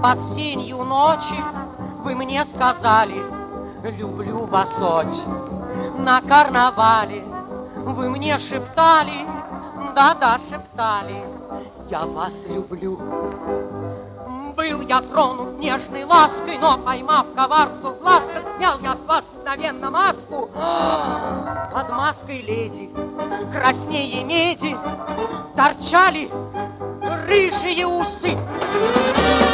Под сенью ночи вы мне сказали: люблю вас очень. На карнавале вы мне шептали, да-да, шептали: я вас люблю. Был я тронут нежной лаской, но, поймав коварство в глазках, снял я с вас мгновенно маску. Под маской леди, краснее меди, торчали рыжие усы.